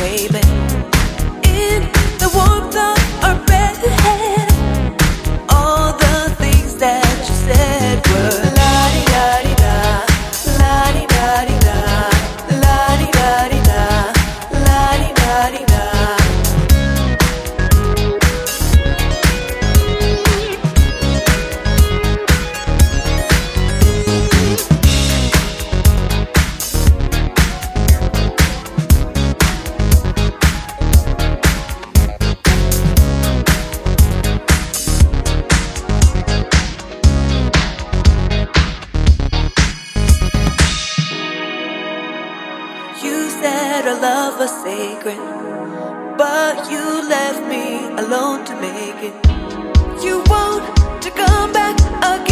baby. In the warmth of our bed, all the things that you said were la-di-da-di-da, la-di-da-di-da, la-di-da-di-da, la-di-da-di-da. You said our love was sacred, but you left me alone to make it. You want to come back again.